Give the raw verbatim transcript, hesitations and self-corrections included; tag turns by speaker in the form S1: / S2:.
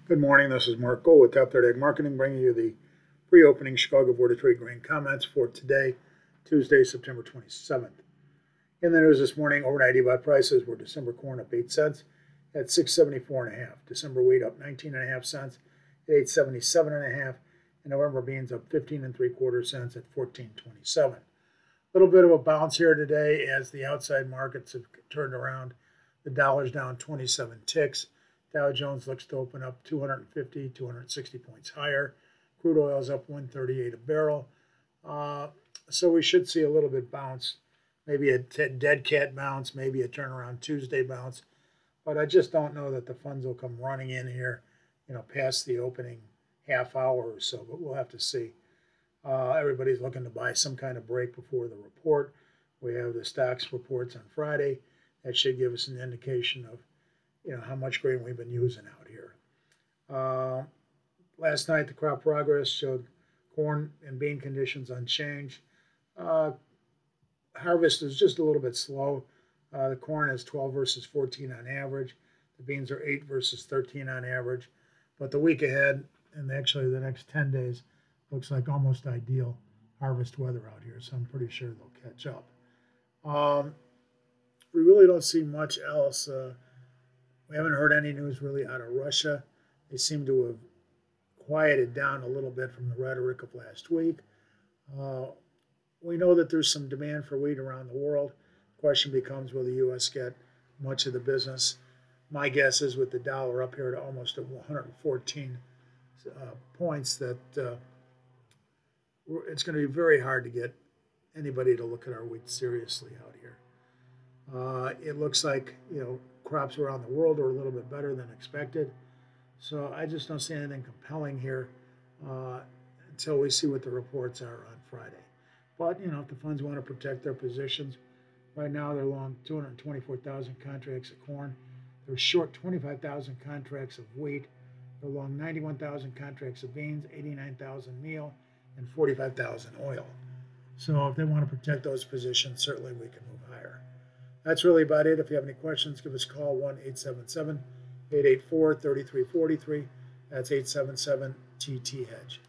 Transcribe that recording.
S1: Good morning. This is Mark Gold with Top thirty Ag Marketing, bringing you the pre-opening Chicago Board of Trade grain comments for today, Tuesday, September twenty-seventh. In the news this morning, overnight E B O T prices were December corn up eight cents at six seventy-four and a half. December wheat up nineteen and a half cents at eight seventy-seven and a half, and November beans up fifteen and three quarter cents at fourteen twenty-seven. A little bit of a bounce here today as the outside markets have turned around. The dollar's down twenty-seven ticks. Dow Jones looks to open up two hundred fifty, two hundred sixty points higher. Crude oil is up one thirty-eight a barrel. Uh, so we should see a little bit bounce, maybe a t- dead cat bounce, maybe a turnaround Tuesday bounce. But I just don't know that the funds will come running in here, you know, past the opening half hour or so. But we'll have to see. Uh, everybody's looking to buy some kind of break before the report. We have the stocks reports on Friday. That should give us an indication of you know, how much grain we've been using out here. Uh, last night, the crop progress showed corn and bean conditions unchanged. Uh, harvest is just a little bit slow. Uh, the corn is twelve versus fourteen on average. The beans are eight versus thirteen on average. But the week ahead, and actually the next ten days, looks like almost ideal harvest weather out here. So I'm pretty sure they'll catch up. Um, we really don't see much else. Uh, We haven't heard any news really out of Russia. They seem to have quieted down a little bit from the rhetoric of last week. Uh, we know that there's some demand for wheat around the world. The question becomes, will the U S get much of the business? My guess is with the dollar up here to almost at one hundred fourteen uh, points that uh, it's going to be very hard to get anybody to look at our wheat seriously out here. Uh, it looks like, you know, crops around the world are a little bit better than expected. So I just don't see anything compelling here uh, until we see what the reports are on Friday. But, you know, if the funds want to protect their positions, right now they're long two hundred twenty-four thousand contracts of corn. They're short twenty-five thousand contracts of wheat. They're long ninety-one thousand contracts of beans, eighty-nine thousand meal, and forty-five thousand oil. So if they want to protect those positions, certainly we can move higher. That's really about it. If you have any questions, give us a call, one eight seven seven, eight eight four, three three four three. That's eight seven seven T T Hedge.